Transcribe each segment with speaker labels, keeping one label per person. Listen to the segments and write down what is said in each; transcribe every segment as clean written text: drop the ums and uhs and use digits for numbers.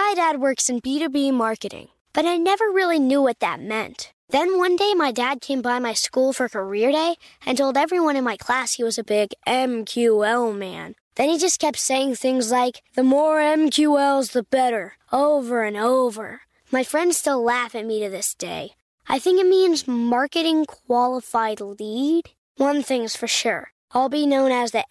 Speaker 1: My dad works in B2B marketing, but I never really knew what that meant. Then one day my dad came by my school for career day and told everyone in my class he was a big MQL man. Then he just kept saying things like, the more MQLs, the better, over and over. My friends still laugh at me to this day. I think it means marketing qualified lead. One thing's for sure, I'll be known as the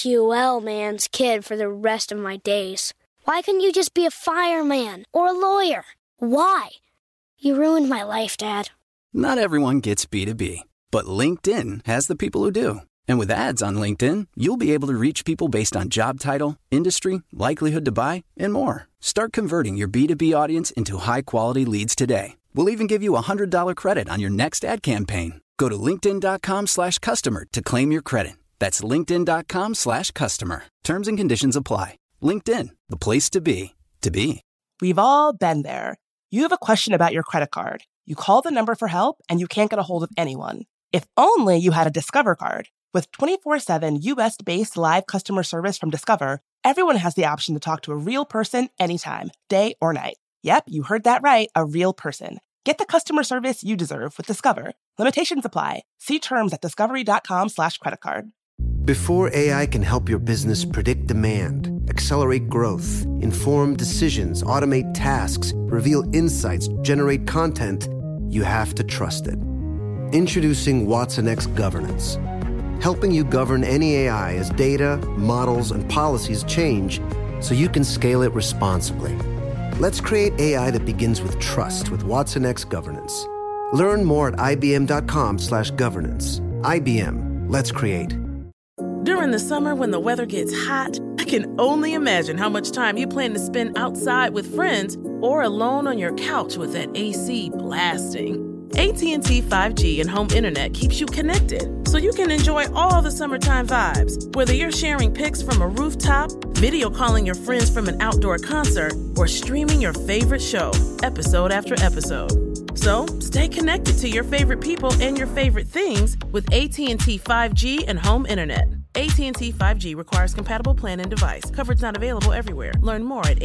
Speaker 1: MQL man's kid for the rest of my days. Why couldn't you just be a fireman or a lawyer? Why? You ruined my life, Dad.
Speaker 2: Not everyone gets B2B, but LinkedIn has the people who do. And with ads on LinkedIn, you'll be able to reach people based on job title, industry, likelihood to buy, and more. Start converting your B2B audience into high-quality leads today. We'll even give you a $100 credit on your next ad campaign. Go to linkedin.com/customer to claim your credit. That's linkedin.com/customer. Terms and conditions apply. LinkedIn, the place to be, to be.
Speaker 3: We've all been there. You have a question about your credit card. You call the number for help and you can't get a hold of anyone. If only you had a Discover card. With 24/7 US-based live customer service from Discover, everyone has the option to talk to a real person anytime, day or night. Yep, you heard that right, a real person. Get the customer service you deserve with Discover. Limitations apply. See terms at discovery.com/creditcard.
Speaker 4: Before AI can help your business predict demand, accelerate growth, inform decisions, automate tasks, reveal insights, generate content, you have to trust it. Introducing watsonx Governance, helping you govern any AI as data, models, and policies change so you can scale it responsibly. Let's create AI that begins with trust with watsonx Governance. Learn more at ibm.com/governance. IBM, let's create.
Speaker 5: During the summer when the weather gets hot, I can only imagine how much time you plan to spend outside with friends or alone on your couch with that AC blasting. AT&T 5G and home internet keeps you connected, so you can enjoy all the summertime vibes, whether you're sharing pics from a rooftop, video calling your friends from an outdoor concert, or streaming your favorite show, episode after episode. So, stay connected to your favorite people and your favorite things with AT&T 5G and home internet. AT&T 5G requires compatible plan and device. Coverage not available everywhere. Learn more at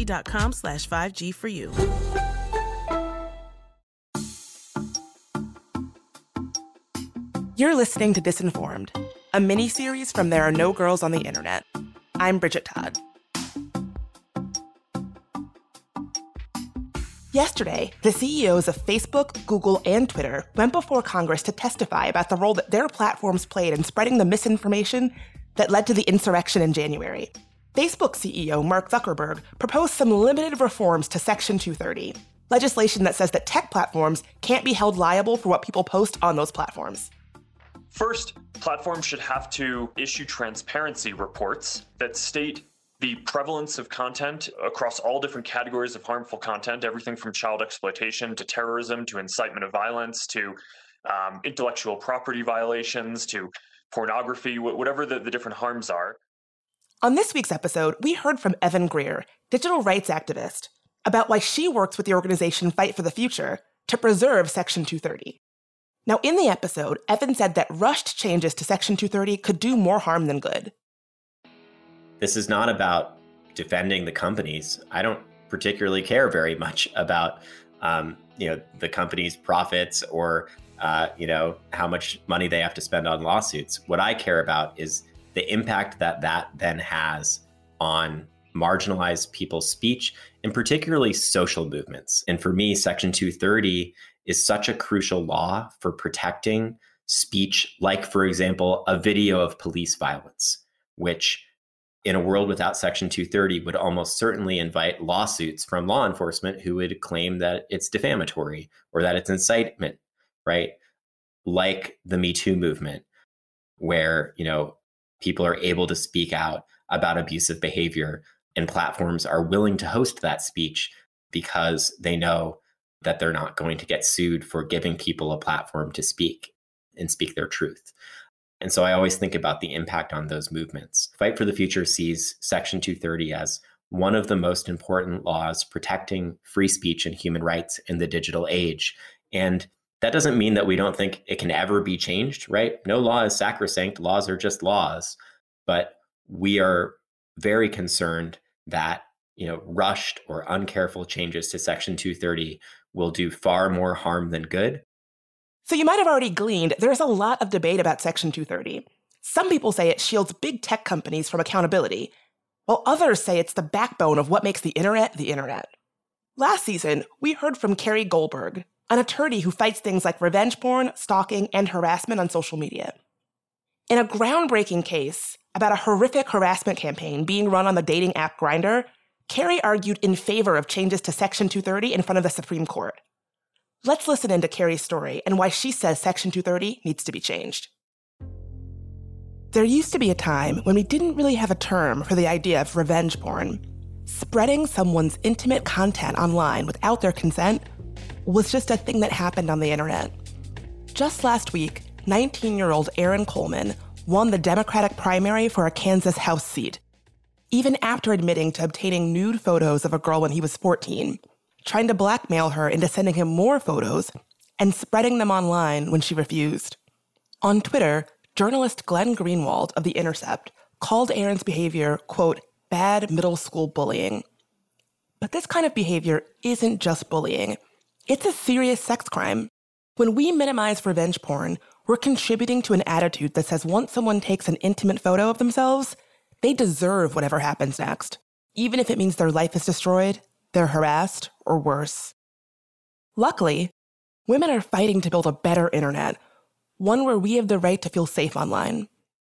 Speaker 5: att.com/5G for you.
Speaker 3: You're listening to Disinformed, a mini-series from There Are No Girls on the Internet. I'm Bridget Todd. Yesterday, the CEOs of Facebook, Google, and Twitter went before Congress to testify about the role that their platforms played in spreading the misinformation that led to the insurrection in January. Facebook CEO Mark Zuckerberg proposed some limited reforms to Section 230, legislation that says that tech platforms can't be held liable for what people post on those platforms.
Speaker 6: First, platforms should have to issue transparency reports that state the prevalence of content across all different categories of harmful content, everything from child exploitation to terrorism to incitement of violence to intellectual property violations to pornography, whatever the different harms are.
Speaker 3: On this week's episode, we heard from Evan Greer, digital rights activist, about why she works with the organization Fight for the Future to preserve Section 230. Now, in the episode, Evan said that rushed changes to Section 230 could do more harm than good.
Speaker 7: This is not about defending the companies. I don't particularly care very much about, the company's profits or, how much money they have to spend on lawsuits. What I care about is the impact that then has on marginalized people's speech and particularly social movements. And for me, Section 230 is such a crucial law for protecting speech, like, for example, a video of police violence, which in a world without Section 230 would almost certainly invite lawsuits from law enforcement who would claim that it's defamatory or that it's incitement, right? Like the Me Too movement, where, people are able to speak out about abusive behavior and platforms are willing to host that speech because they know that they're not going to get sued for giving people a platform to speak and speak their truth. And so I always think about the impact on those movements. Fight for the Future sees Section 230 as one of the most important laws protecting free speech and human rights in the digital age. And that doesn't mean that we don't think it can ever be changed, right? No law is sacrosanct. Laws are just laws. But we are very concerned that rushed or uncareful changes to Section 230 will do far more harm than good.
Speaker 3: So you might have already gleaned there's a lot of debate about Section 230. Some people say it shields big tech companies from accountability, while others say it's the backbone of what makes the internet the internet. Last season, we heard from Carrie Goldberg, an attorney who fights things like revenge porn, stalking, and harassment on social media. In a groundbreaking case about a horrific harassment campaign being run on the dating app Grindr, Carrie argued in favor of changes to Section 230 in front of the Supreme Court. Let's listen into Carrie's story and why she says Section 230 needs to be changed. There used to be a time when we didn't really have a term for the idea of revenge porn. Spreading someone's intimate content online without their consent was just a thing that happened on the internet. Just last week, 19-year-old Aaron Coleman won the Democratic primary for a Kansas House seat, even after admitting to obtaining nude photos of a girl when he was 14, trying to blackmail her into sending him more photos and spreading them online when she refused. On Twitter, journalist Glenn Greenwald of The Intercept called Aaron's behavior, quote, bad middle school bullying. But this kind of behavior isn't just bullying. It's a serious sex crime. When we minimize revenge porn, we're contributing to an attitude that says once someone takes an intimate photo of themselves, they deserve whatever happens next, even if it means their life is destroyed, they're harassed, or worse. Luckily, women are fighting to build a better internet, one where we have the right to feel safe online.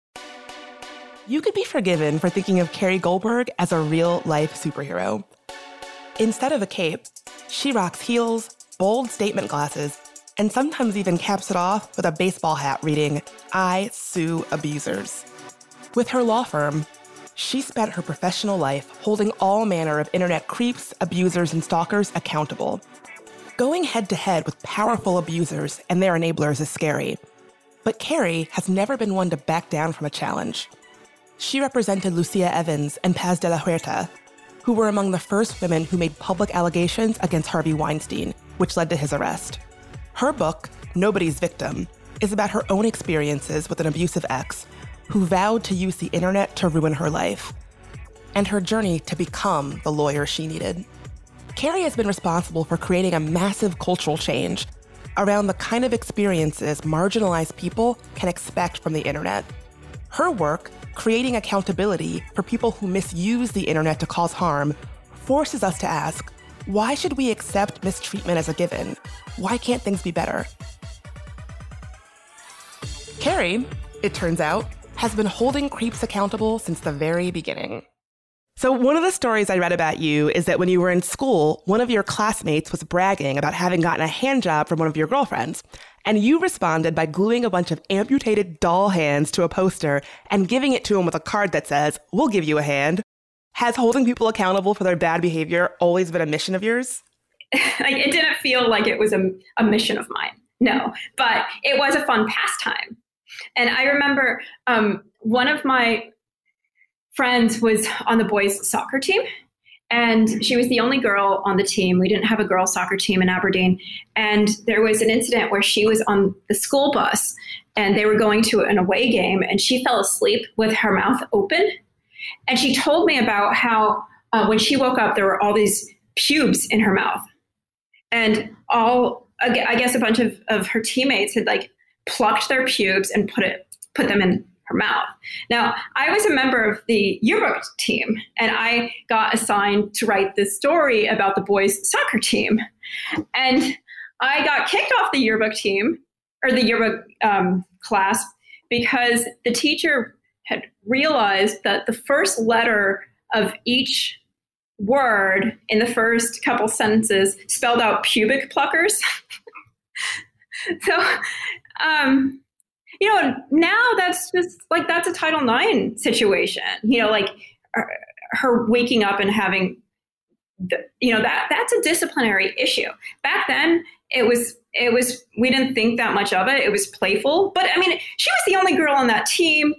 Speaker 3: You could be forgiven for thinking of Carrie Goldberg as a real-life superhero. Instead of a cape, she rocks heels, bold statement glasses, and sometimes even caps it off with a baseball hat reading, "I sue abusers." With her law firm, she spent her professional life holding all manner of internet creeps, abusers, and stalkers accountable. Going head-to-head with powerful abusers and their enablers is scary. But Carrie has never been one to back down from a challenge. She represented Lucia Evans and Paz de la Huerta, who were among the first women who made public allegations against Harvey Weinstein, which led to his arrest. Her book, Nobody's Victim, is about her own experiences with an abusive ex who vowed to use the internet to ruin her life, and her journey to become the lawyer she needed. Carrie has been responsible for creating a massive cultural change around the kind of experiences marginalized people can expect from the internet. Her work, creating accountability for people who misuse the internet to cause harm, forces us to ask, why should we accept mistreatment as a given? Why can't things be better? Carrie, it turns out, has been holding creeps accountable since the very beginning. So one of the stories I read about you is that when you were in school, one of your classmates was bragging about having gotten a hand job from one of your girlfriends. And you responded by gluing a bunch of amputated doll hands to a poster and giving it to him with a card that says, "We'll give you a hand." Has holding people accountable for their bad behavior always been a mission of yours?
Speaker 8: It didn't feel like it was a mission of mine, no. But it was a fun pastime. And I remember one of my friends was on the boys' soccer team, and she was the only girl on the team. We didn't have a girls' soccer team in Aberdeen. And there was an incident where she was on the school bus, and they were going to an away game, and she fell asleep with her mouth open. And she told me about how when she woke up, there were all these pubes in her mouth. And I guess a bunch of her teammates had plucked their pubes and put them in her mouth. Now, I was a member of the yearbook team, and I got assigned to write this story about the boys' soccer team. And I got kicked off the yearbook team, or the yearbook class, because the teacher had realized that the first letter of each word in the first couple sentences spelled out pubic pluckers. So, now that's just that's a Title IX situation, her waking up and having, that's a disciplinary issue. Back then it was, we didn't think that much of it. It was playful, but she was the only girl on that team.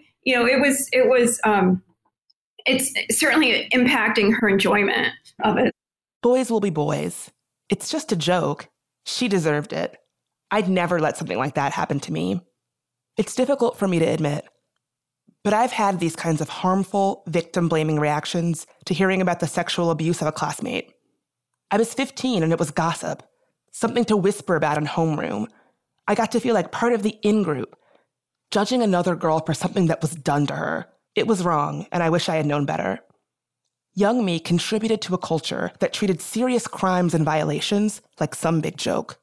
Speaker 8: It's certainly impacting her enjoyment of it.
Speaker 3: Boys will be boys. It's just a joke. She deserved it. I'd never let something like that happen to me. It's difficult for me to admit, But I've had these kinds of harmful, victim-blaming reactions to hearing about the sexual abuse of a classmate. I was 15 and it was gossip, something to whisper about in homeroom. I got to feel like part of the in-group, judging another girl for something that was done to her. It was wrong, and I wish I had known better. Young me contributed to a culture that treated serious crimes and violations like some big joke.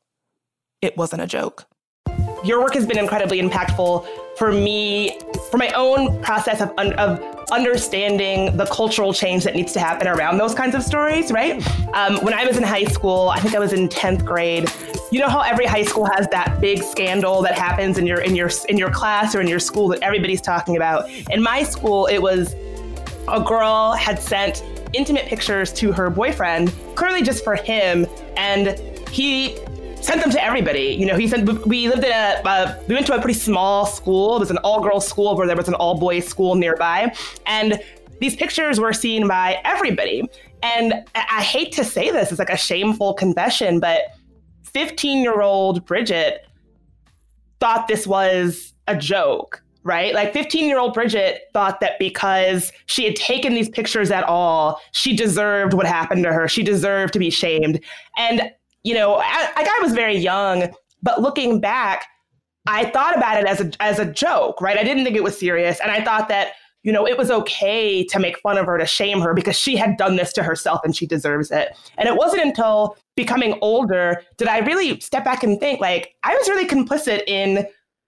Speaker 3: It wasn't a joke. Your work has been incredibly impactful for me, for my own process of understanding the cultural change that needs to happen around those kinds of stories, right? When I was in high school, I think I was in 10th grade. You know how every high school has that big scandal that happens in your class or in your school that everybody's talking about? In my school, it was a girl had sent intimate pictures to her boyfriend, clearly just for him, and he sent them to everybody. You know, he said we lived in we went to a pretty small school. It was an all-girls school where there was an all-boys school nearby. And these pictures were seen by everybody. And I hate to say this, it's like a shameful confession, but 15-year-old Bridget thought this was a joke, right? Like 15-year-old Bridget thought that because she had taken these pictures at all, she deserved what happened to her. She deserved to be shamed. And you know, I was very young, but looking back, I thought about it as a joke, right? I didn't think it was serious. And I thought that, you know, it was okay to make fun of her, to shame her because she had done this to herself and she deserves it. And it wasn't until becoming older did I really step back and think, like, I was really complicit in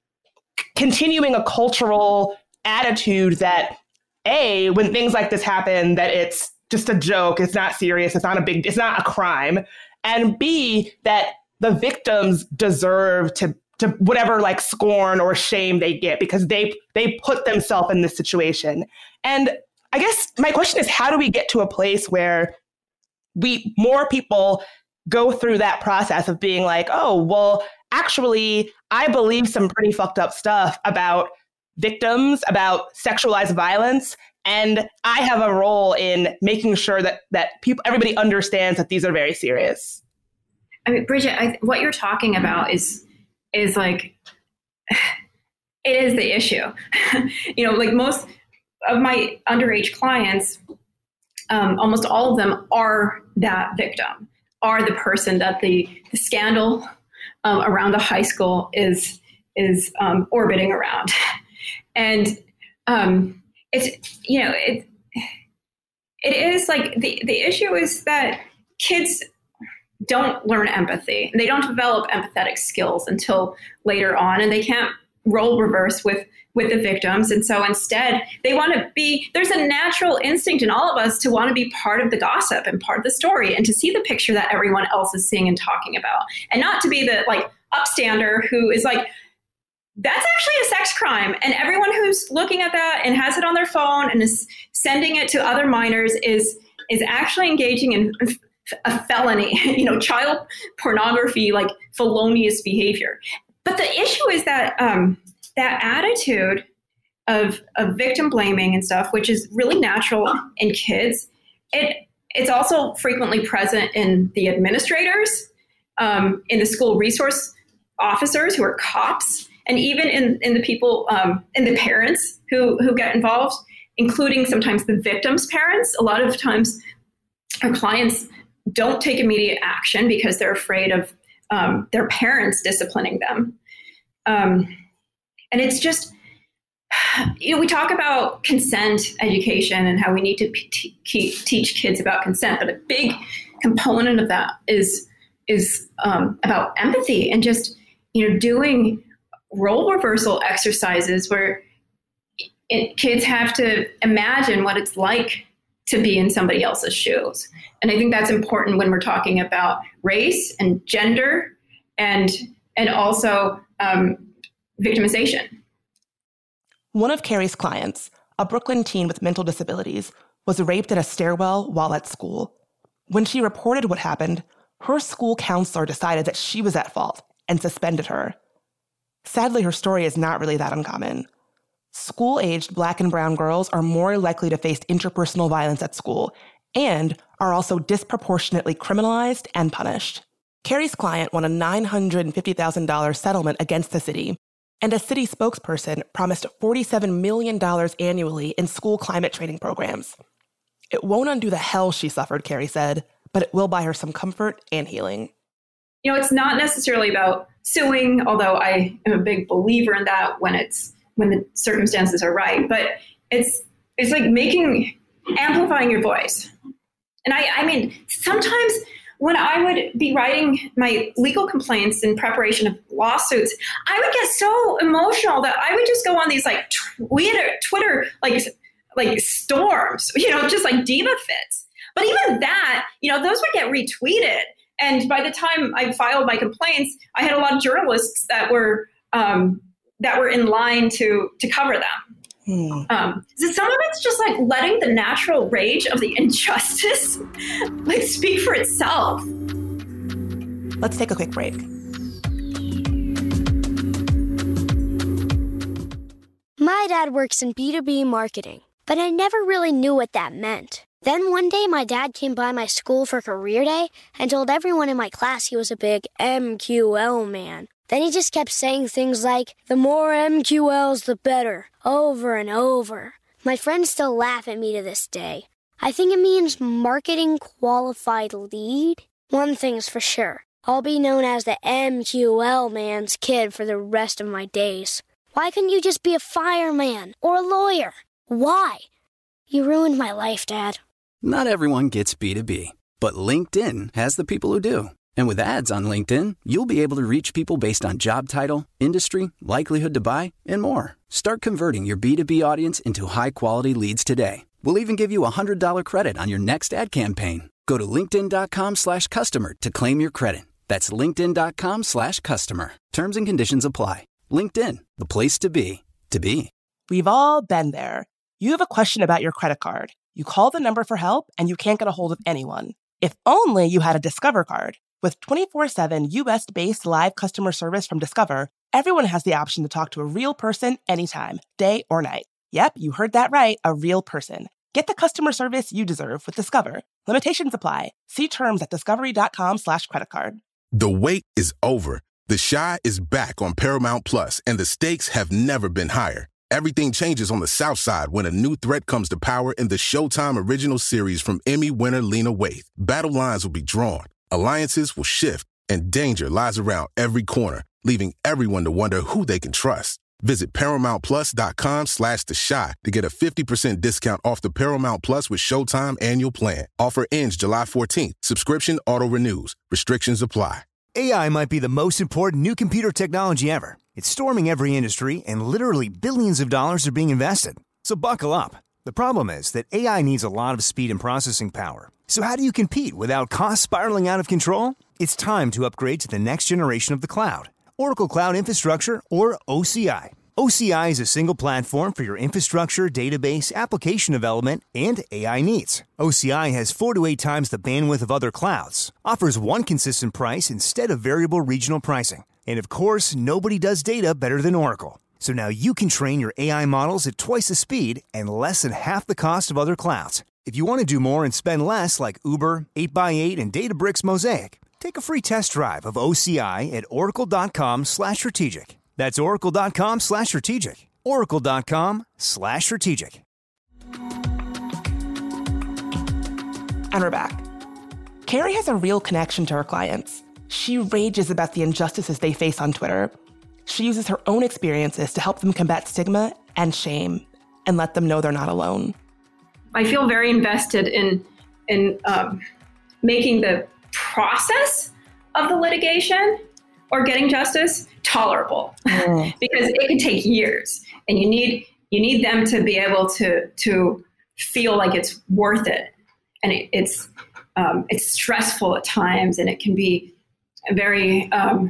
Speaker 3: continuing a cultural attitude that, A, when things like this happen, that it's just a joke, it's not serious, it's not a crime. And B, that the victims deserve to whatever like scorn or shame they get because they put themselves in this situation. And I guess my question is, how do we get to a place where more people go through that process of being like, oh, well, actually, I believe some pretty fucked up stuff about victims, about sexualized violence, and I have a role in making sure that everybody understands that these are very serious.
Speaker 8: I mean, Bridget, what you're talking about is like, it is the issue. You know, like most of my underage clients, almost all of them are that victim, are the person that the scandal around the high school is orbiting around. And it's, you know, it is like the issue is that kids don't learn empathy and they don't develop empathetic skills until later on, and they can't role reverse with the victims. And so instead they want to be, there's a natural instinct in all of us to want to be part of the gossip and part of the story and to see the picture that everyone else is seeing and talking about, and not to be the like upstander who is like, that's actually a sex crime. And everyone who's looking at that and has it on their phone and is sending it to other minors is actually engaging in a felony, you know, child pornography, like felonious behavior. But the issue is that that attitude of victim blaming and stuff, which is really natural in kids, it's also frequently present in the administrators, in the school resource officers who are cops, and even in the people, in the parents who get involved, including sometimes the victims' parents. A lot of times our clients don't take immediate action because they're afraid of their parents disciplining them. And it's just, you know, we talk about consent education and how we need to teach kids about consent, but a big component of that is about empathy and just, you know, doing role reversal exercises where kids have to imagine what it's like to be in somebody else's shoes. And I think that's important when we're talking about race and gender and also victimization.
Speaker 3: One of Carrie's clients, a Brooklyn teen with mental disabilities, was raped at a stairwell while at school. When she reported what happened, her school counselor decided that she was at fault and suspended her. Sadly, her story is not really that uncommon. School-aged Black and brown girls are more likely to face interpersonal violence at school and are also disproportionately criminalized and punished. Carrie's client won a $950,000 settlement against the city, And a city spokesperson promised $47 million annually in school climate training programs. It won't undo the hell she suffered, Carrie said, but it will buy her some comfort and healing.
Speaker 8: You know, it's not necessarily about suing, although I am a big believer in that when the circumstances are right. But it's like amplifying your voice. And I mean, sometimes when I would be writing my legal complaints in preparation of lawsuits, I would get so emotional that I would just go on these like Twitter like storms, just like diva fits. But even that, those would get retweeted. And by the time I filed my complaints, I had a lot of journalists that were in line to cover them. So some of it's just like letting the natural rage of the injustice like speak for itself.
Speaker 3: Let's take a quick break.
Speaker 1: My dad works in B2B marketing, but I never really knew what that meant. Then one day my dad came by my school for career day and told everyone in my class he was a big MQL man. Then he just kept saying things like, the more MQLs, the better, over and over. My friends still laugh at me to this day. I think it means marketing qualified lead. One thing's for sure, I'll be known as the MQL man's kid for the rest of my days. Why couldn't you just be a fireman or a lawyer? Why? You ruined my life, Dad.
Speaker 2: Not everyone gets B2B, but LinkedIn has the people who do. And with ads on LinkedIn, you'll be able to reach people based on job title, industry, likelihood to buy, and more. Start converting your B2B audience into high-quality leads today. We'll even give you a $100 credit on your next ad campaign. Go to linkedin.com/customer to claim your credit. That's linkedin.com/customer. Terms and conditions apply. LinkedIn, the place to be, to be.
Speaker 3: We've all been there. You have a question about your credit card. You call the number for help and you can't get a hold of anyone. If only you had a Discover card. With 24/7 U.S.-based live customer service from Discover, everyone has the option to talk to a real person anytime, day or night. Yep, you heard that right, a real person. Get the customer service you deserve with Discover. Limitations apply. See terms at discovery.com/creditcard.
Speaker 9: The wait is over. The Chi is back on Paramount Plus, and the stakes have never been higher. Everything changes on the South Side when a new threat comes to power in the Showtime original series from Emmy winner Lena Waithe. Battle lines will be drawn, alliances will shift, and danger lies around every corner, leaving everyone to wonder who they can trust. Visit ParamountPlus.com/The Chi to get a 50% discount off the Paramount Plus with Showtime annual plan. Offer ends July 14th. Subscription auto-renews. Restrictions apply.
Speaker 10: AI might be the most important new computer technology ever. It's storming every industry, and literally billions of dollars are being invested. So buckle up. The problem is that AI needs a lot of speed and processing power. So how do you compete without costs spiraling out of control? It's time to upgrade to the next generation of the cloud. Oracle Cloud Infrastructure, or OCI. OCI is a single platform for your infrastructure, database, application development, and AI needs. OCI has 4 to 8 times the bandwidth of other clouds, offers one consistent price instead of variable regional pricing. And of course, nobody does data better than Oracle. So now you can train your AI models at twice the speed and less than half the cost of other clouds. If you want to do more and spend less like Uber, 8x8, and Databricks Mosaic, take a free test drive of OCI at oracle.com/strategic. That's oracle.com/strategic. Oracle.com/strategic.
Speaker 3: And we're back. Carrie has a real connection to her clients. She rages about the injustices they face on Twitter. She uses her own experiences to help them combat stigma and shame and let them know they're not alone.
Speaker 8: I feel very invested in making the process of the litigation or getting justice tolerable, because it can take years, and you need them to be able to feel like it's worth it, and it's stressful at times, and it can be very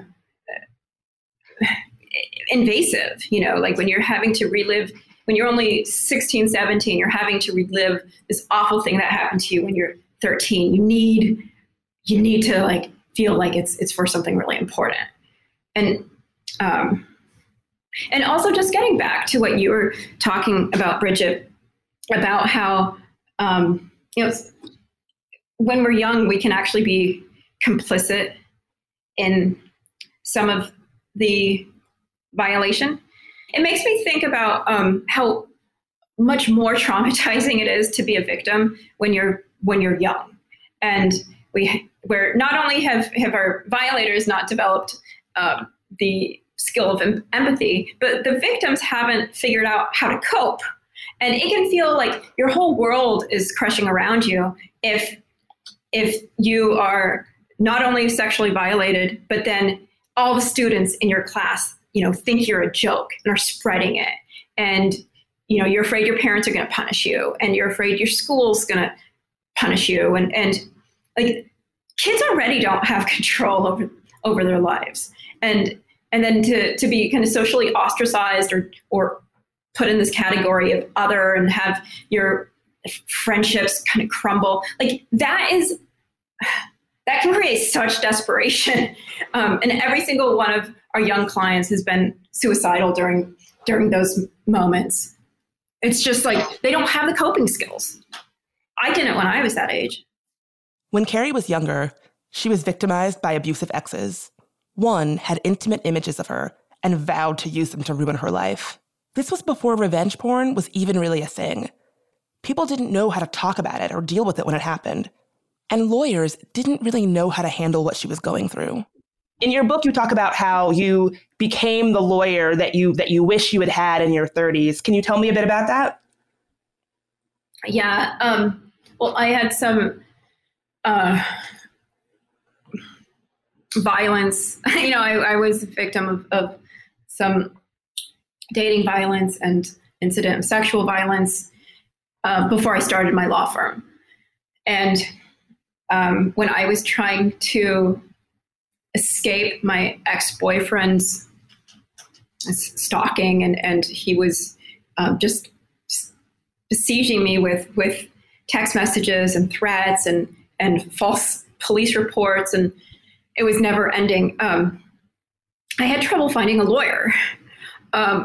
Speaker 8: invasive, like when you're having to relive, when you're only 16, 17, you're having to relive this awful thing that happened to you when you're 13. You need to like feel like it's for something really important. And also just getting back to what you were talking about, Bridget, about how, when we're young, we can actually be complicit in some of the violation, it makes me think about how much more traumatizing it is to be a victim when you're young. And where not only have our violators not developed the skill of empathy, but the victims haven't figured out how to cope. And it can feel like your whole world is crushing around you if you are not only sexually violated, but then all the students in your class, think you're a joke and are spreading it. And, you're afraid your parents are going to punish you, and you're afraid your school's going to punish you. And like, kids already don't have control over their lives. And then to be kind of socially ostracized or put in this category of other and have your friendships kind of crumble, like that can create such desperation. And every single one of our young clients has been suicidal during those moments. It's just like they don't have the coping skills. I didn't when I was that age.
Speaker 3: When Carrie was younger, she was victimized by abusive exes. One had intimate images of her and vowed to use them to ruin her life. This was before revenge porn was even really a thing. People didn't know how to talk about it or deal with it when it happened. And lawyers didn't really know how to handle what she was going through. In your book, you talk about how you became the lawyer that you wish you had had in your 30s. Can you tell me a bit about that?
Speaker 8: Yeah. Well, I had some violence. I was a victim of some dating violence and incident of sexual violence before I started my law firm. And when I was trying to escape my ex-boyfriend's stalking, and he was just besieging me with text messages and threats and false police reports, and it was never ending. I had trouble finding a lawyer. I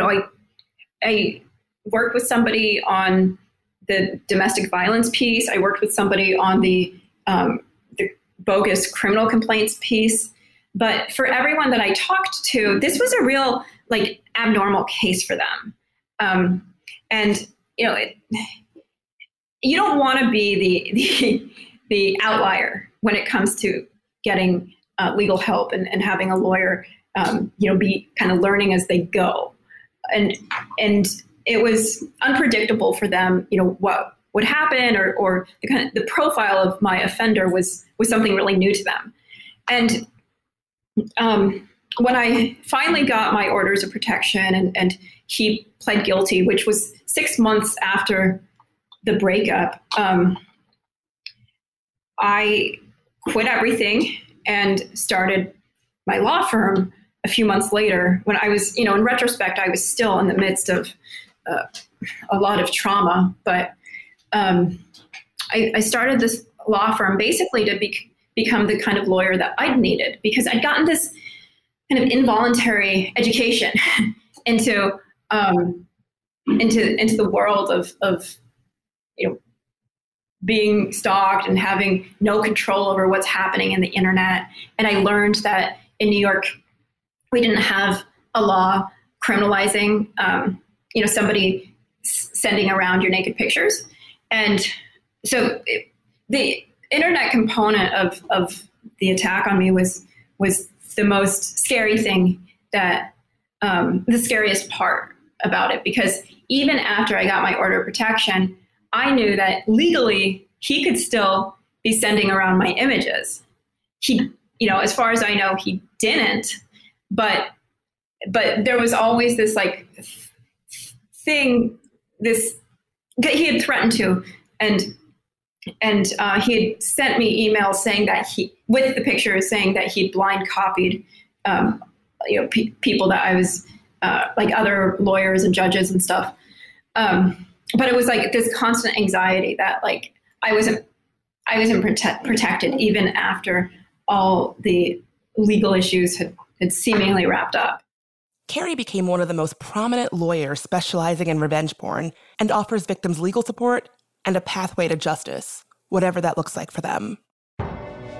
Speaker 8: worked with somebody on the domestic violence piece. I worked with somebody on the bogus criminal complaints piece. But for everyone that I talked to, this was a real abnormal case for them. And you don't want to be the outlier when it comes to getting legal help and having a lawyer, be kind of learning as they go. And it was unpredictable for them, what would happen, or the profile of my offender was something really new to them. And when I finally got my orders of protection and he pled guilty, which was 6 months after the breakup, I quit everything and started my law firm a few months later, when I was, in retrospect, I was still in the midst of a lot of trauma, but I started this law firm basically to become the kind of lawyer that I'd needed, because I'd gotten this kind of involuntary education into the world of being stalked and having no control over what's happening in the internet. And I learned that in New York, we didn't have a law criminalizing somebody sending around your naked pictures. And so the internet component of the attack on me was the most scary thing, that the scariest part about it, because even after I got my order of protection, I knew that legally he could still be sending around my images. He, as far as I know, he didn't, but there was always this thing, he had threatened to, and he had sent me emails saying that with the pictures, saying that he'd blind copied, people that I was, other lawyers and judges and stuff. But it was this constant anxiety that I wasn't protected even after all the legal issues had seemingly wrapped up.
Speaker 3: Carrie became one of the most prominent lawyers specializing in revenge porn and offers victims legal support and a pathway to justice, whatever that looks like for them.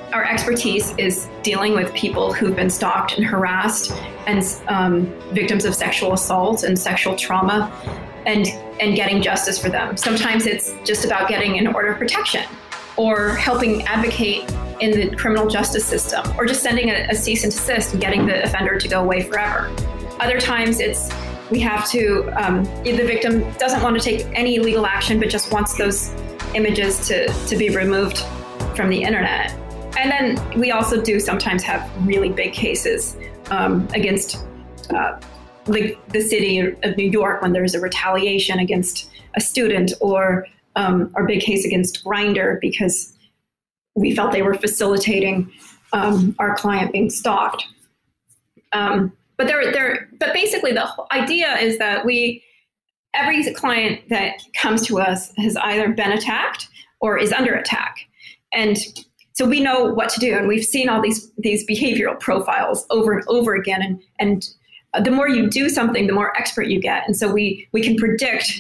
Speaker 8: Our expertise is dealing with people who've been stalked and harassed and victims of sexual assault and sexual trauma and getting justice for them. Sometimes it's just about getting an order of protection or helping advocate in the criminal justice system or just sending a cease and desist and getting the offender to go away forever. Other times we have to, the victim doesn't want to take any legal action but just wants those images to be removed from the internet. And then we also do sometimes have really big cases against the city of New York when there's a retaliation against a student or our big case against Grindr because we felt they were facilitating our client being stalked. But basically the whole idea is that every client that comes to us has either been attacked or is under attack. And so we know what to do, and we've seen all these behavioral profiles over and over again. And the more you do something, the more expert you get. And so we can predict,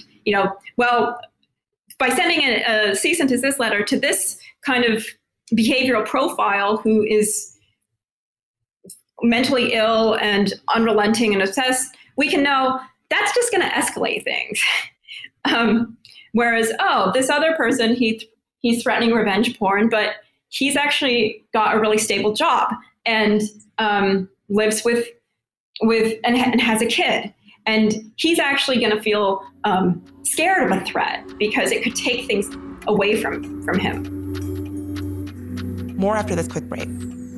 Speaker 8: by sending a cease and desist letter to this kind of behavioral profile who is mentally ill and unrelenting and obsessed, we can know that's just going to escalate things. Whereas, this other person, he's threatening revenge porn, but he's actually got a really stable job and lives with and has a kid. And he's actually going to feel scared of a threat because it could take things away from him.
Speaker 3: More after this quick break.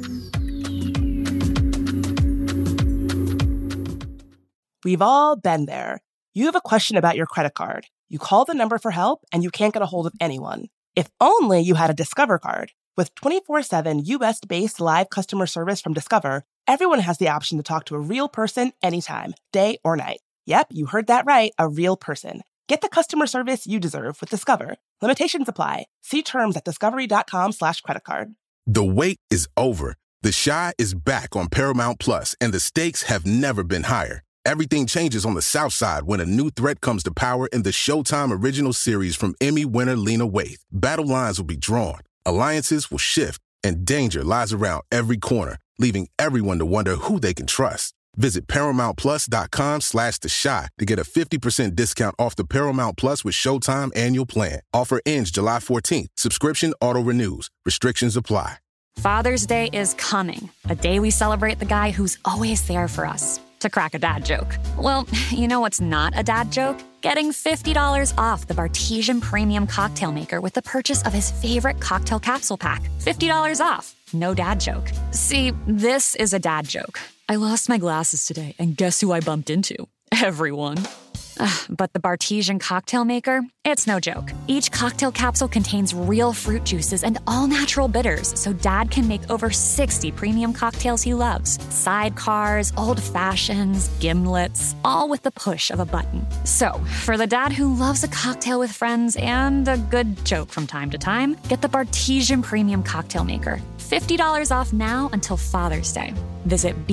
Speaker 3: We've all been there. You have a question about your credit card. You call the number for help and you can't get a hold of anyone. If only you had a Discover card. With 24/7 U.S.-based live customer service from Discover, everyone has the option to talk to a real person anytime, day or night. Yep, you heard that right, a real person. Get the customer service you deserve with Discover. Limitations apply. See terms at discovery.com/creditcard.
Speaker 9: The wait is over. The Chi is back on Paramount Plus, and the stakes have never been higher. Everything changes on the South Side when a new threat comes to power in the Showtime original series from Emmy winner Lena Waithe. Battle lines will be drawn, alliances will shift, and danger lies around every corner, leaving everyone to wonder who they can trust. Visit ParamountPlus.com/The Chi to get a 50% discount off the Paramount Plus with Showtime annual plan. Offer ends July 14th. Subscription auto-renews. Restrictions apply.
Speaker 11: Father's Day is coming, a day we celebrate the guy who's always there for us. To crack a dad joke. Well, you know what's not a dad joke? Getting $50 off the Bartesian Premium Cocktail Maker with the purchase of his favorite cocktail capsule pack. $50 off. No dad joke. See, this is a dad joke. I lost my glasses today, and guess who I bumped into? Everyone. But the Bartesian Cocktail Maker, it's no joke. Each cocktail capsule contains real fruit juices and all-natural bitters, so Dad can make over 60 premium cocktails he loves. Sidecars, old fashions, gimlets, all with the push of a button. So, for the dad who loves a cocktail with friends and a good joke from time to time, get the Bartesian Premium Cocktail Maker. $50 off now until Father's Day. Visit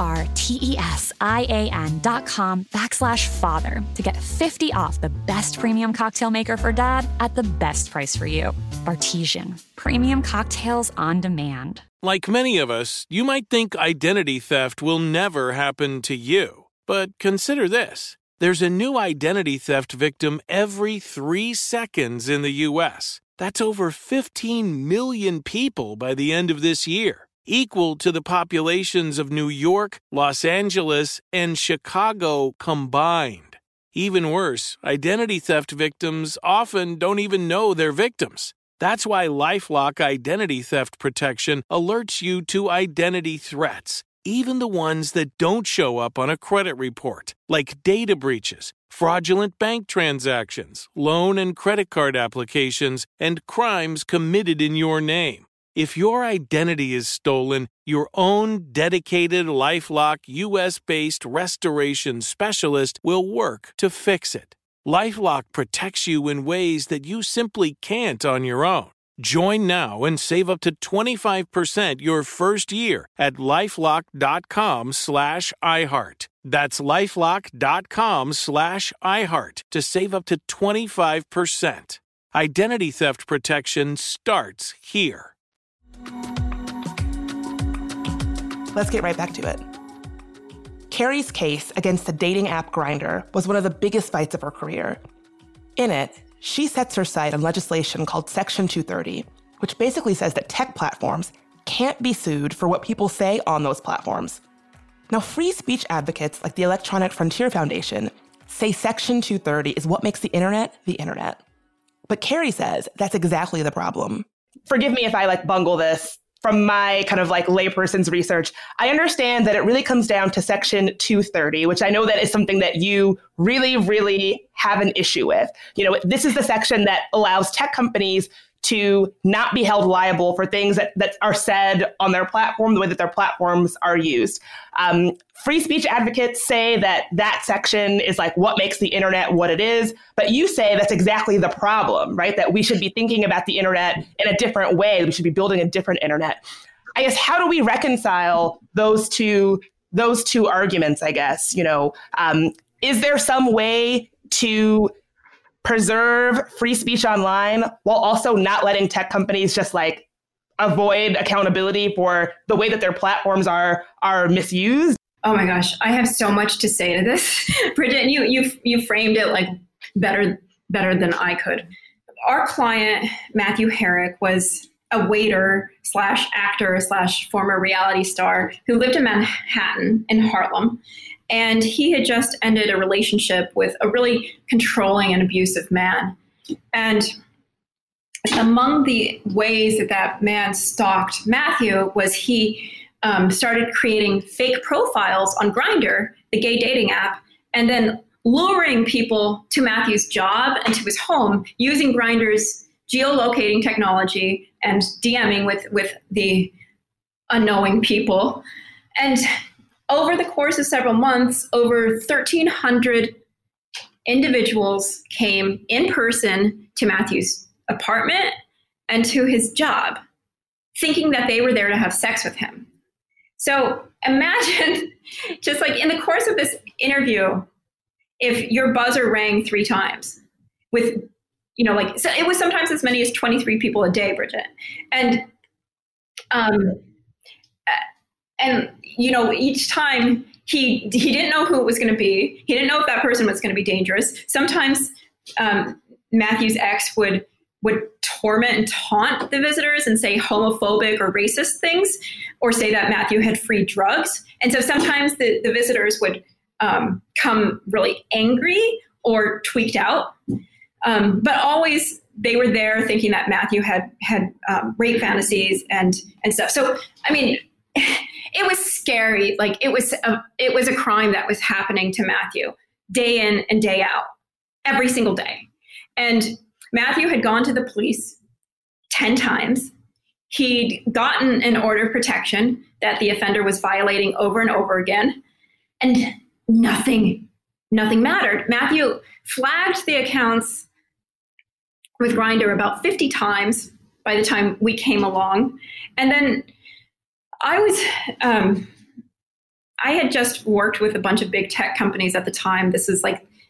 Speaker 11: BARTESIAN.com/father to get 50 off the best premium cocktail maker for dad at the best price for you. Bartesian. Premium cocktails on demand.
Speaker 12: Like many of us, you might think identity theft will never happen to you. But consider this. There's a new identity theft victim every 3 seconds in the U.S. That's over 15 million people by the end of this year, equal to the populations of New York, Los Angeles, and Chicago combined. Even worse, identity theft victims often don't even know they're victims. That's why LifeLock Identity Theft Protection alerts you to identity threats, even the ones that don't show up on a credit report, like data breaches, fraudulent bank transactions, loan and credit card applications, and crimes committed in your name. If your identity is stolen, your own dedicated LifeLock U.S.-based restoration specialist will work to fix it. LifeLock protects you in ways that you simply can't on your own. Join now and save up to 25% your first year at LifeLock.com/iHeart. That's LifeLock.com/iHeart to save up to 25%. Identity theft protection starts here.
Speaker 3: let's get right back to it. Carrie's case against the dating app Grindr was one of the biggest fights of her career. In it, she sets her sight on legislation called Section 230, which basically says that tech platforms can't be sued for what people say on those platforms. Now, free speech advocates like the Electronic Frontier Foundation say Section 230 is what makes the internet the internet. But Carrie says that's exactly the problem. Forgive me if I bungle this. From my kind of layperson's research, I understand that it really comes down to Section 230, which I know that is something that you really, really have an issue with. This is the section that allows tech companies to not be held liable for things that are said on their platform, the way that their platforms are used. Free speech advocates say that section is what makes the internet what it is, but you say that's exactly the problem, right? That we should be thinking about the internet in a different way. We should be building a different internet. I guess, how do we reconcile those two arguments, I guess? Is there some way to preserve free speech online while also not letting tech companies just avoid accountability for the way that their platforms are misused?
Speaker 8: Oh my gosh, I have so much to say to this, Bridget. And you framed it better than I could. Our client, Matthew Herrick, was a waiter / actor / former reality star who lived in Manhattan in Harlem. And he had just ended a relationship with a really controlling and abusive man. And among the ways that man stalked Matthew was he started creating fake profiles on Grindr, the gay dating app, and then luring people to Matthew's job and to his home using Grindr's geolocating technology and DMing with the unknowing people. And over the course of several months, over 1,300 individuals came in person to Matthew's apartment and to his job, thinking that they were there to have sex with him. So imagine, just in the course of this interview, if your buzzer rang 3 times with, so it was sometimes as many as 23 people a day, Bridget. And each time he didn't know who it was going to be. He didn't know if that person was going to be dangerous. Sometimes Matthew's ex would torment and taunt the visitors and say homophobic or racist things, or say that Matthew had free drugs. And so sometimes the visitors would come really angry or tweaked out. But always they were there thinking that Matthew had rape fantasies and stuff. So, it was scary. It was a crime that was happening to Matthew day in and day out, every single day. And Matthew had gone to the police 10 times. He'd gotten an order of protection that the offender was violating over and over again, and nothing mattered. Matthew flagged the accounts with Grindr about 50 times by the time we came along. And then I had just worked with a bunch of big tech companies at the time. This is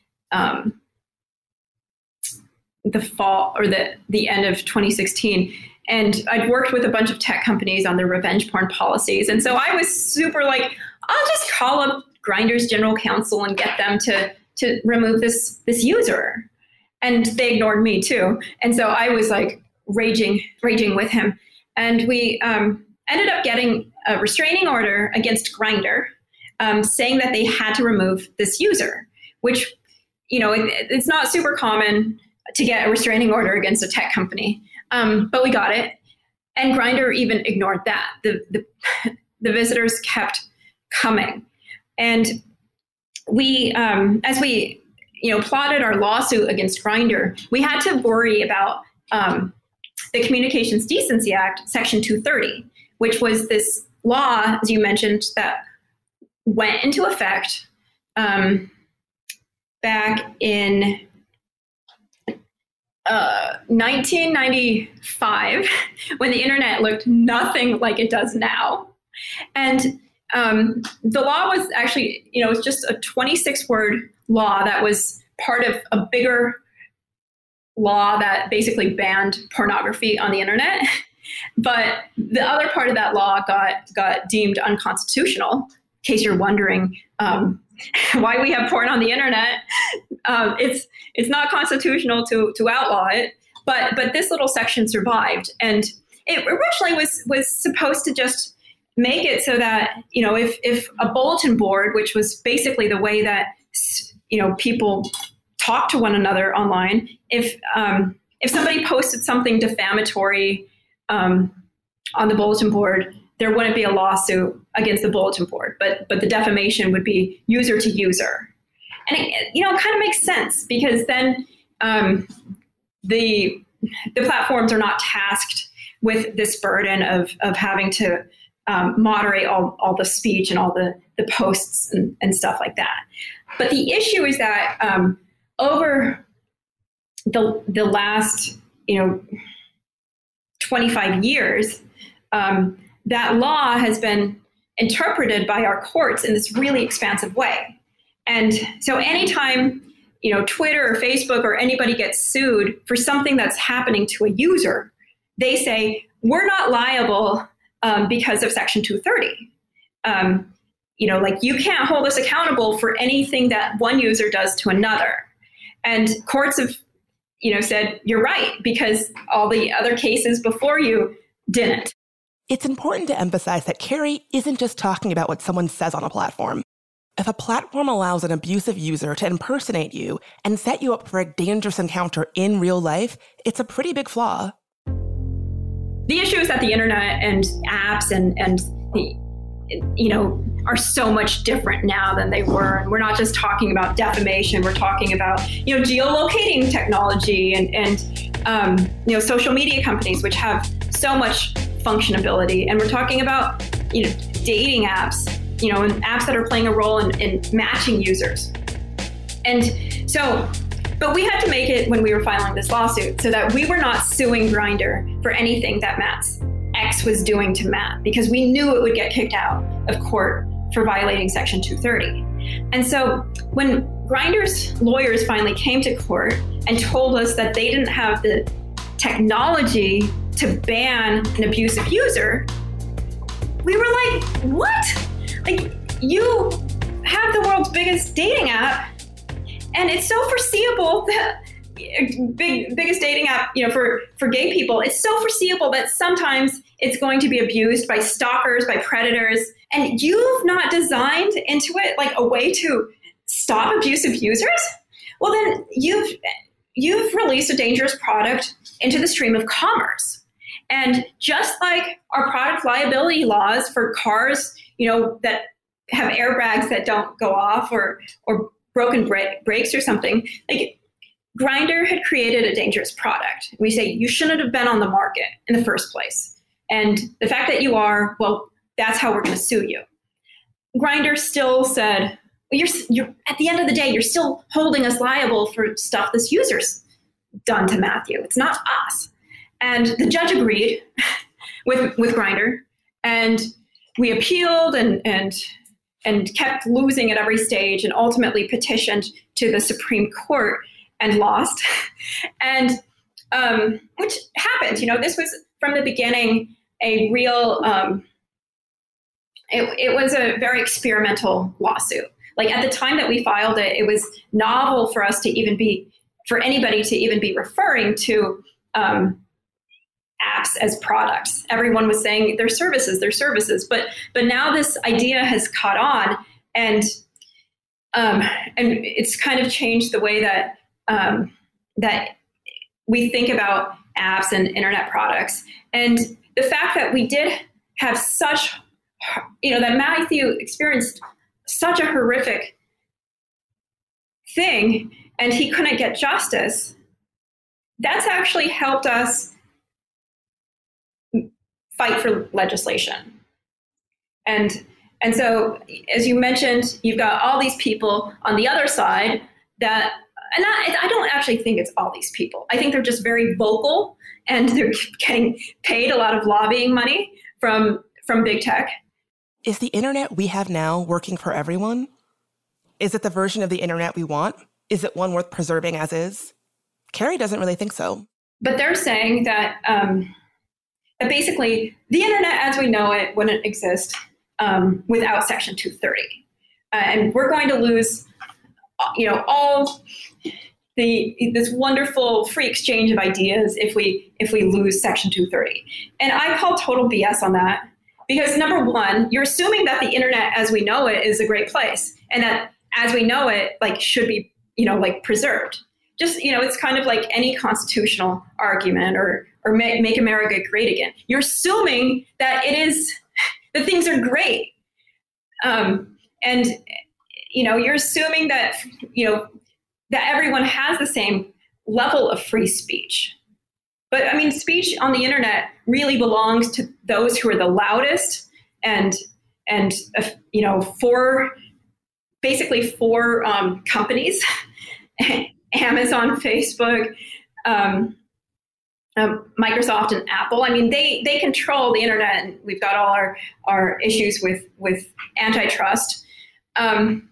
Speaker 8: the fall or the end of 2016. And I'd worked with a bunch of tech companies on their revenge porn policies. And so I was super I'll just call up Grindr's general counsel and get them to remove this user. And they ignored me too. And so I was raging with him. And we ended up getting a restraining order against Grindr, saying that they had to remove this user, which, it's not super common to get a restraining order against a tech company. But we got it. And Grindr even ignored that. The visitors kept coming. And we, as we, plotted our lawsuit against Grindr, we had to worry about the Communications Decency Act, Section 230, which was this law, as you mentioned, that went into effect back in 1995, when the internet looked nothing like it does now. And the law was actually, it was just a 26-word law that was part of a bigger law that basically banned pornography on the internet. But the other part of that law got deemed unconstitutional. In case you're wondering why we have porn on the internet, it's not constitutional to outlaw it. But this little section survived, and it originally was supposed to just make it so that, if a bulletin board, which was basically the way that people talk to one another online, if somebody posted something defamatory on the bulletin board, there wouldn't be a lawsuit against the bulletin board, but the defamation would be user to user. And it kind of makes sense, because then the platforms are not tasked with this burden of having to moderate all the speech and all the posts and stuff like that. But the issue is that over the last 25 years, that law has been interpreted by our courts in this really expansive way. And so anytime Twitter or Facebook or anybody gets sued for something that's happening to a user, they say, we're not liable because of Section 230. You can't hold us accountable for anything that one user does to another. And courts have, said, you're right, because all the other cases before you didn't.
Speaker 3: It's important to emphasize that Carrie isn't just talking about what someone says on a platform. If a platform allows an abusive user to impersonate you and set you up for a dangerous encounter in real life, it's a pretty big flaw.
Speaker 8: The issue is that the internet and apps and are so much different now than they were. And we're not just talking about defamation. We're talking about, geolocating technology and social media companies, which have so much functionality. And we're talking about, dating apps, and apps that are playing a role in matching users. And so, but we had to make it when we were filing this lawsuit so that we were not suing Grindr for anything that Matt's ex was doing to Matt, because we knew it would get kicked out of court for violating Section 230. And so when Grindr's lawyers finally came to court and told us that they didn't have the technology to ban an abusive user, we were like, what? Like, you have the world's biggest dating app, and it's so foreseeable that biggest dating app, for gay people, it's so foreseeable that sometimes it's going to be abused by stalkers, by predators, and you've not designed into it like a way to stop abusive users. Well, then you've released a dangerous product into the stream of commerce. And just like our product liability laws for cars, that have airbags that don't go off or broken brakes or something, like Grindr had created a dangerous product. We say you shouldn't have been on the market in the first place. And the fact that you are, well, that's how we're going to sue you. Grindr still said, well, you're at the end of the day, you're still holding us liable for stuff this user's done to Matthew. It's not us. And the judge agreed with Grindr, and we appealed and kept losing at every stage, and ultimately petitioned to the Supreme Court and lost. And which happened, this was from the beginning a real, it was a very experimental lawsuit. Like at the time that we filed it, it was novel for us to even for anybody to even be referring to apps as products. Everyone was saying they're services, but now this idea has caught on, and it's kind of changed the way that that we think about apps and internet products. And the fact that we did have such, that Matthew experienced such a horrific thing and he couldn't get justice, that's actually helped us fight for legislation. And so, as you mentioned, you've got all these people on the other side that, and I don't actually think it's all these people. I think they're just very vocal, and they're getting paid a lot of lobbying money from big tech.
Speaker 3: Is the internet we have now working for everyone? Is it the version of the internet we want? Is it one worth preserving as is? Carrie doesn't really think so.
Speaker 8: But they're saying that that basically the internet as we know it wouldn't exist without Section 230. And we're going to lose, all this wonderful free exchange of ideas if we lose Section 230. And I call total BS on that because, number one, you're assuming that the internet as we know it is a great place and that as we know it, should be, preserved. Just, it's kind of like any constitutional argument or make America great again. You're assuming that that things are great. And, you're assuming that, that everyone has the same level of free speech. But I mean, speech on the internet really belongs to those who are the loudest and for companies, Amazon, Facebook, Microsoft and Apple. I mean, they control the internet, and we've got all our issues with antitrust. And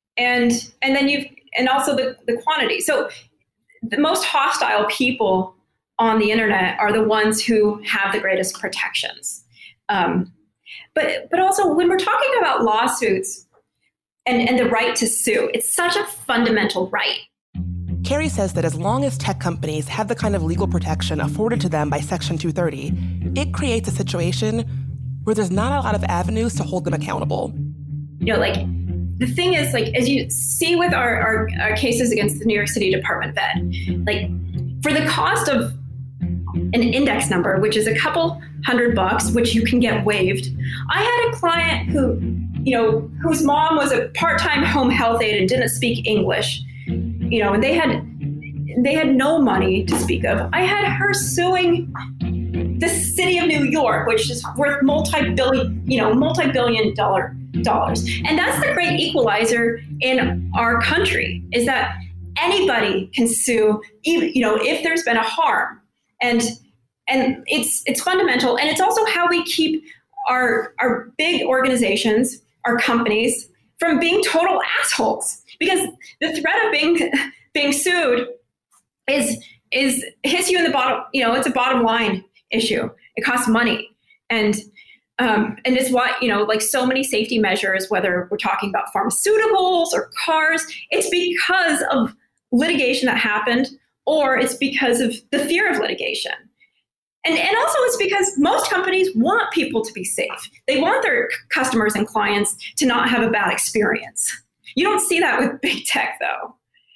Speaker 8: then also the quantity. So the most hostile people on the internet are the ones who have the greatest protections. But also when we're talking about lawsuits and the right to sue, it's such a fundamental right.
Speaker 3: Carrie says that as long as tech companies have the kind of legal protection afforded to them by Section 230, it creates a situation where there's not a lot of avenues to hold them accountable.
Speaker 8: The thing is, as you see with our cases against the New York City Department of Ed, for the cost of an index number, which is a couple $100, which you can get waived, I had a client whose mom was a part-time home health aide and didn't speak English, and they had no money to speak of. I had her suing the city of New York, which is worth multi-billion dollar dollars. And that's the great equalizer in our country, is that anybody can sue, even, if there's been a harm. And it's fundamental. And it's also how we keep our big organizations, our companies, from being total assholes. Because the threat of being sued is hits you in the bottom, it's a bottom line issue. It costs money. And it's why, so many safety measures, whether we're talking about pharmaceuticals or cars, it's because of litigation that happened, or it's because of the fear of litigation. And also it's because most companies want people to be safe. They want their customers and clients to not have a bad experience. You don't see that with big tech, though.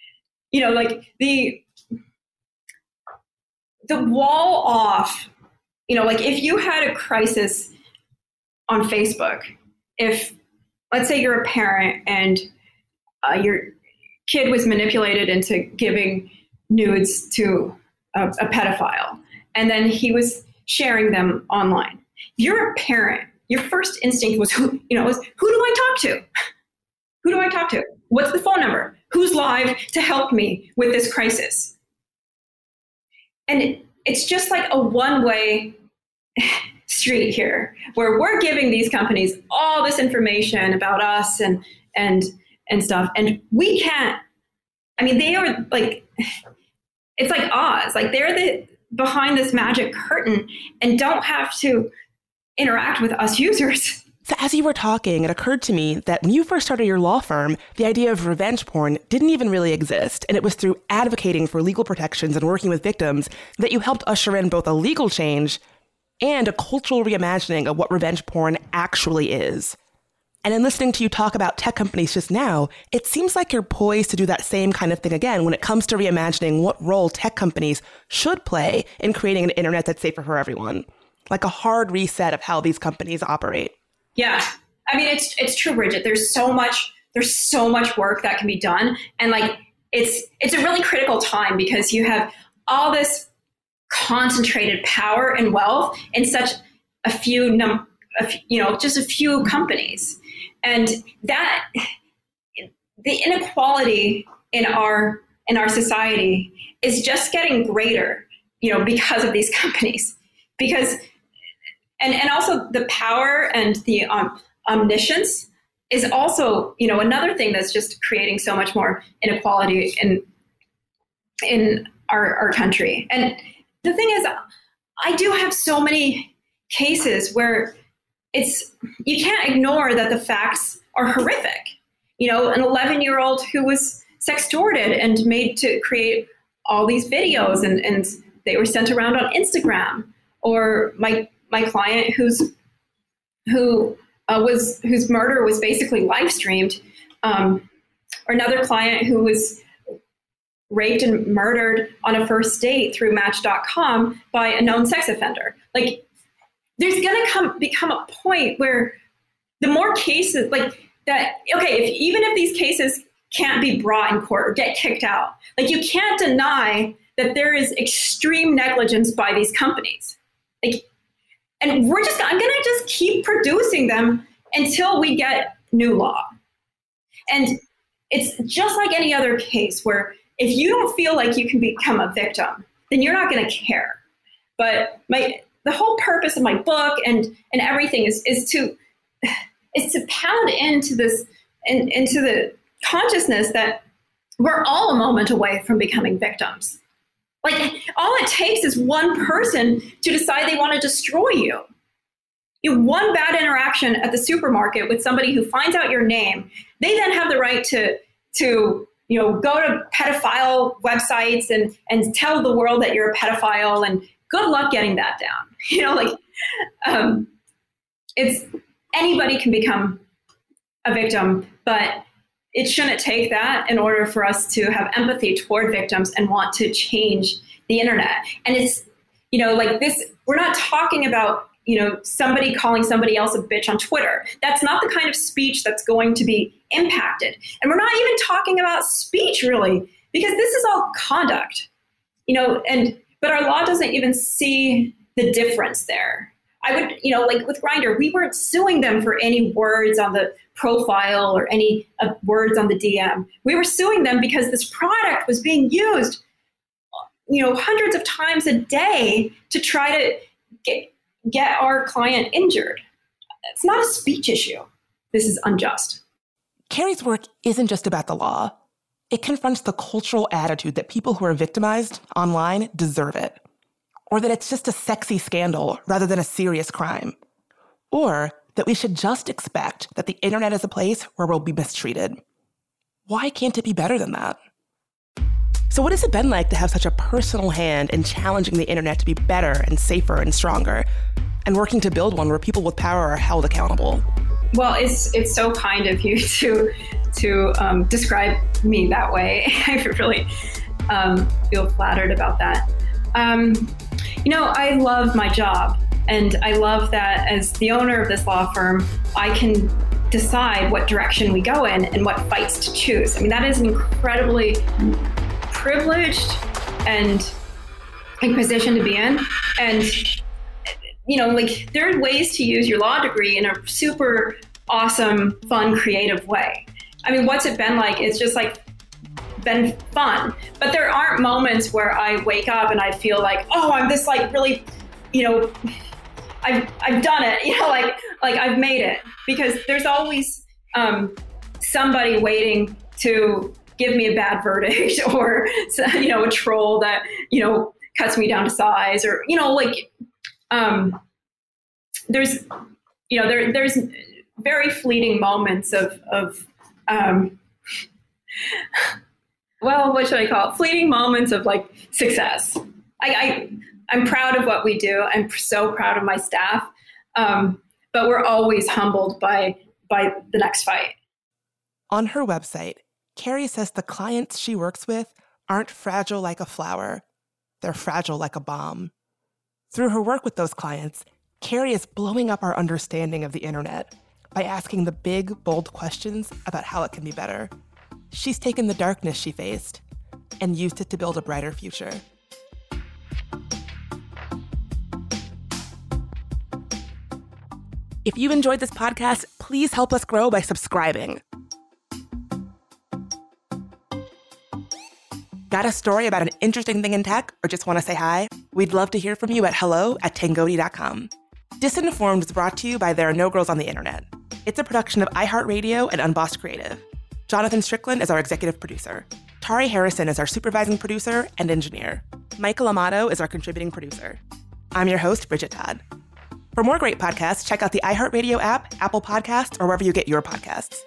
Speaker 8: The wall off, if you had a crisis on Facebook, if, let's say you're a parent and your kid was manipulated into giving nudes to a pedophile, and then he was sharing them online. If you're a parent, your first instinct was, who do I talk to? Who do I talk to? What's the phone number? Who's live to help me with this crisis? And it's just like a one-way street here, where we're giving these companies all this information about us and stuff, and we can't. I mean, they are it's like Oz. They're behind this magic curtain and don't have to interact with us users.
Speaker 3: So as you were talking, it occurred to me that when you first started your law firm, the idea of revenge porn didn't even really exist. And it was through advocating for legal protections and working with victims that you helped usher in both a legal change and a cultural reimagining of what revenge porn actually is. And in listening to you talk about tech companies just now, it seems like you're poised to do that same kind of thing again when it comes to reimagining what role tech companies should play in creating an internet that's safer for everyone. Like a hard reset of how these companies operate.
Speaker 8: Yeah. I mean, it's true, Bridget. There's so much work that can be done. And it's a really critical time because you have all this concentrated power and wealth in such a few, just a few companies. And that the inequality in our society is just getting greater, because of these companies, because And also the power and the omniscience is also, another thing that's just creating so much more inequality in our country. And the thing is, I do have so many cases where you can't ignore that the facts are horrific. An 11-year-old who was sextorted and made to create all these videos, and they were sent around on Instagram. Or my client whose murder was basically live streamed, or another client who was raped and murdered on a first date through Match.com by a known sex offender. Like, there's going to become a point where the more cases like that, okay, even if these cases can't be brought in court or get kicked out, like, you can't deny that there is extreme negligence by these companies. Like, and I'm going to just keep producing them until we get new law. And it's just like any other case where if you don't feel like you can become a victim, then you're not going to care. But the whole purpose of my book and everything is to pound into this into the consciousness that we're all a moment away from becoming victims. Like, all it takes is one person to decide they want to destroy you. One bad interaction at the supermarket with somebody who finds out your name, they then have the right to go to pedophile websites and tell the world that you're a pedophile, and good luck getting that down. It's anybody can become a victim, but it shouldn't take that in order for us to have empathy toward victims and want to change the internet. And it's, like this, we're not talking about, somebody calling somebody else a bitch on Twitter. That's not the kind of speech that's going to be impacted. And we're not even talking about speech, really, because this is all conduct, but our law doesn't even see the difference there. I would, like with Grindr, we weren't suing them for any words on the profile or any words on the DM. We were suing them because this product was being used, hundreds of times a day to try to get our client injured. It's not a speech issue. This is unjust.
Speaker 3: Carrie's work isn't just about the law. It confronts the cultural attitude that people who are victimized online deserve it, or that it's just a sexy scandal rather than a serious crime, or that we should just expect that the internet is a place where we'll be mistreated. Why can't it be better than that? So what has it been like to have such a personal hand in challenging the internet to be better and safer and stronger, and working to build one where people with power are held accountable?
Speaker 8: Well, it's so kind of you to describe me that way. I really feel flattered about that. I love my job, and I love that as the owner of this law firm, I can decide what direction we go in and what fights to choose. I mean, that is an incredibly privileged and position to be in. And, there are ways to use your law degree in a super awesome, fun, creative way. I mean, what's it been like? It's just been fun. But there aren't moments where I wake up and I feel like, oh, I'm this really, I've done it, like I've made it. Because there's always somebody waiting to give me a bad verdict, or, a troll that, cuts me down to size, or, there's very fleeting moments of well, what should I call it? Fleeting moments of success. I'm proud of what we do. I'm so proud of my staff. But we're always humbled by the next fight.
Speaker 3: On her website, Carrie says the clients she works with aren't fragile like a flower. They're fragile like a bomb. Through her work with those clients, Carrie is blowing up our understanding of the internet by asking the big, bold questions about how it can be better. She's taken the darkness she faced and used it to build a brighter future. If you enjoyed this podcast, please help us grow by subscribing. Got a story about an interesting thing in tech or just want to say hi? We'd love to hear from you at hello@tangoti.com. Disinformed is brought to you by There Are No Girls on the Internet. It's a production of iHeartRadio and Unbossed Creative. Jonathan Strickland is our executive producer. Tari Harrison is our supervising producer and engineer. Michael Amato is our contributing producer. I'm your host, Bridget Todd. For more great podcasts, check out the iHeartRadio app, Apple Podcasts, or wherever you get your podcasts.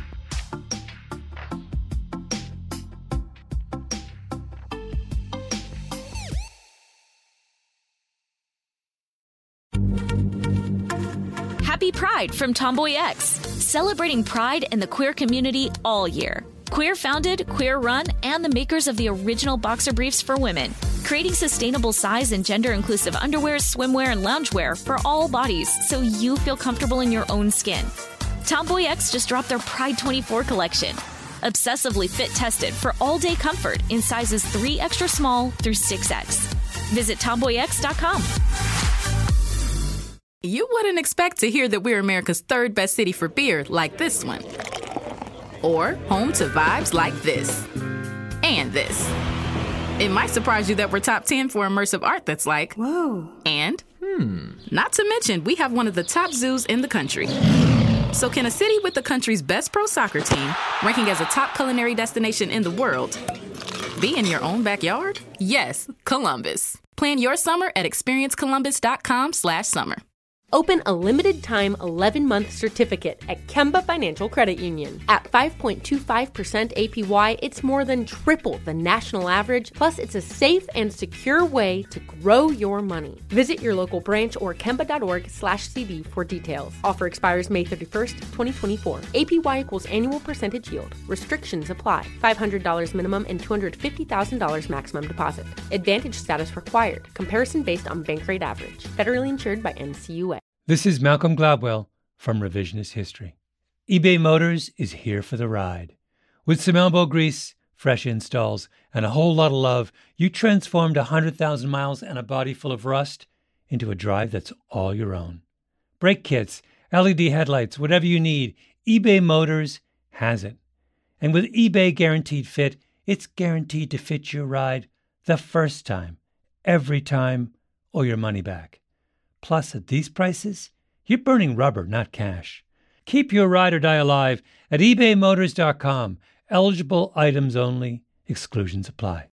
Speaker 13: Happy Pride from Tomboy X, celebrating pride and the queer community all year. Queer founded, queer run, and the makers of the original boxer briefs for women, creating sustainable size and gender inclusive underwear, swimwear, and loungewear for all bodies so you feel comfortable in your own skin. Tomboy X just dropped their Pride 24 collection, obsessively fit tested for all day comfort in sizes 3 extra small through 6X. Visit tomboyx.com.
Speaker 14: You wouldn't expect to hear that we're America's third best city for beer like this one. Or home to vibes like this. And this. It might surprise you that we're top 10 for immersive art that's like, whoa. And, not to mention, we have one of the top zoos in the country. So can a city with the country's best pro soccer team, ranking as a top culinary destination in the world, be in your own backyard? Yes, Columbus. Plan your summer at experiencecolumbus.com/summer.
Speaker 15: Open a limited-time 11-month certificate at Kemba Financial Credit Union. At 5.25% APY, it's more than triple the national average, plus it's a safe and secure way to grow your money. Visit your local branch or kemba.org/cb for details. Offer expires May 31st, 2024. APY equals annual percentage yield. Restrictions apply. $500 minimum and $250,000 maximum deposit. Advantage status required. Comparison based on bank rate average. Federally insured by NCUA.
Speaker 16: This is Malcolm Gladwell from Revisionist History. eBay Motors is here for the ride. With some elbow grease, fresh installs, and a whole lot of love, you transformed 100,000 miles and a body full of rust into a drive that's all your own. Brake kits, LED headlights, whatever you need, eBay Motors has it. And with eBay Guaranteed Fit, it's guaranteed to fit your ride the first time, every time, or your money back. Plus, at these prices, you're burning rubber, not cash. Keep your ride or die alive at ebaymotors.com. Eligible items only. Exclusions apply.